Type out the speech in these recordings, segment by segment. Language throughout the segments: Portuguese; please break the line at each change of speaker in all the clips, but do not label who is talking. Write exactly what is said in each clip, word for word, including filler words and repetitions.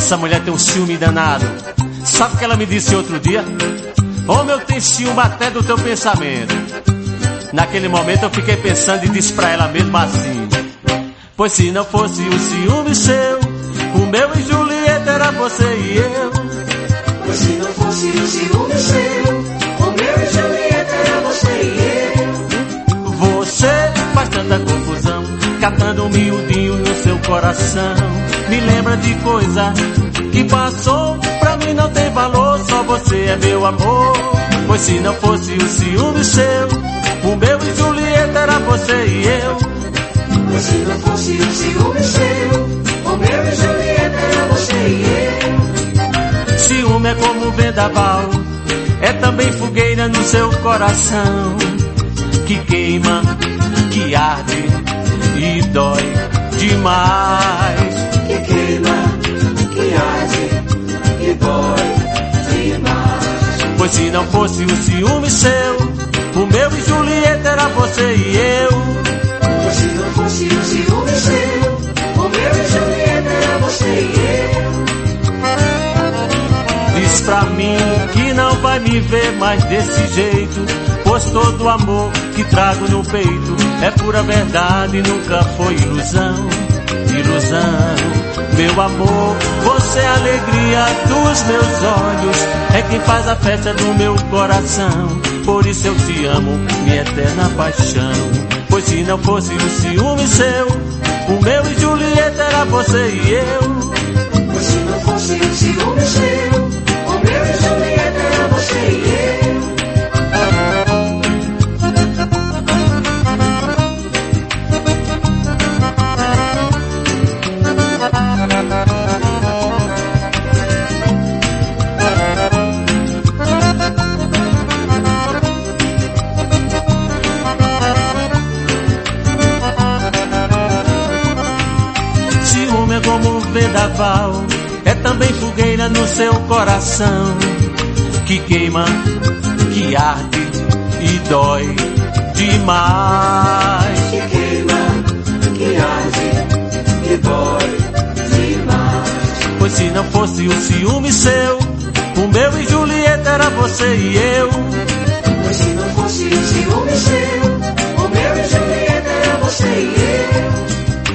Essa mulher tem um ciúme danado. Sabe o que ela me disse outro dia? Homem, eu tenho ciúme até do teu pensamento. Naquele momento eu fiquei pensando e disse pra ela mesmo assim: pois se não fosse o ciúme seu, o meu e Julieta era você e eu.
Pois se não fosse o ciúme seu, o meu e Julieta era você e eu.
Você faz tanta confusão, catando um miudinho no seu coração. Me lembra de coisa que passou, pra mim não tem valor, só você é meu amor. Pois se não fosse o ciúme seu, o meu e Julieta era você e eu.
Pois se não fosse o ciúme seu, o meu e Julieta era você e eu.
Ciúme é como um vendaval, é também fogueira no seu coração, que queima, que arde e dói demais.
Que queima, que arde e dói demais.
Pois se não fosse o ciúme seu, o meu e Julieta era você e eu.
Pois se não fosse o ciúme seu, o meu e Julieta era você e eu.
Diz pra mim que não vai me ver mais desse jeito, pois todo amor que trago no peito é pura verdade, nunca foi ilusão, ilusão. Meu amor, você é a alegria dos meus olhos, é quem faz a festa do meu coração. Por isso eu te amo, minha eterna paixão. Pois se não fosse o ciúme seu, o meu e Julieta era você e eu.
Pois se não fosse o ciúme seu, o meu e Julieta era você e eu.
Como um vendaval, é também fogueira no seu coração, que queima, que arde e dói demais.
Que queima, que arde e dói demais.
Pois se não fosse o ciúme seu, o meu e Julieta era você e eu.
Pois se não fosse o ciúme seu, o meu e Julieta era você e eu.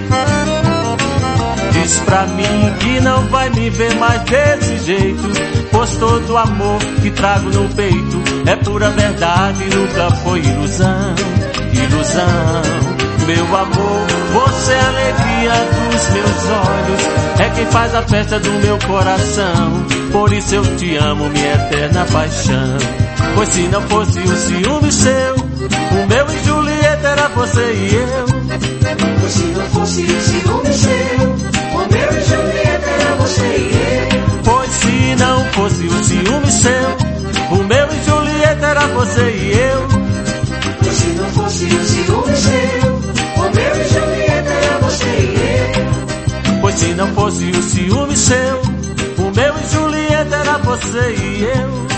Diz pra mim que não vai me ver mais desse jeito, pois todo amor que trago no peito é pura verdade, nunca foi ilusão, ilusão. Meu amor, você é a alegria dos meus olhos, é quem faz a festa do meu coração. Por isso eu te amo, minha eterna paixão. Pois se não fosse o ciúme seu, o meu e Julieta era você e eu.
Pois se não fosse o ciúme seu, o meu e Julieta era você e eu.
Pois se não fosse o ciúme seu, o meu e Julieta era você e eu.
Pois se não fosse o ciúme seu, o meu e Julieta era você e eu.
Pois se não fosse o ciúme seu, o meu e Julieta era você e eu.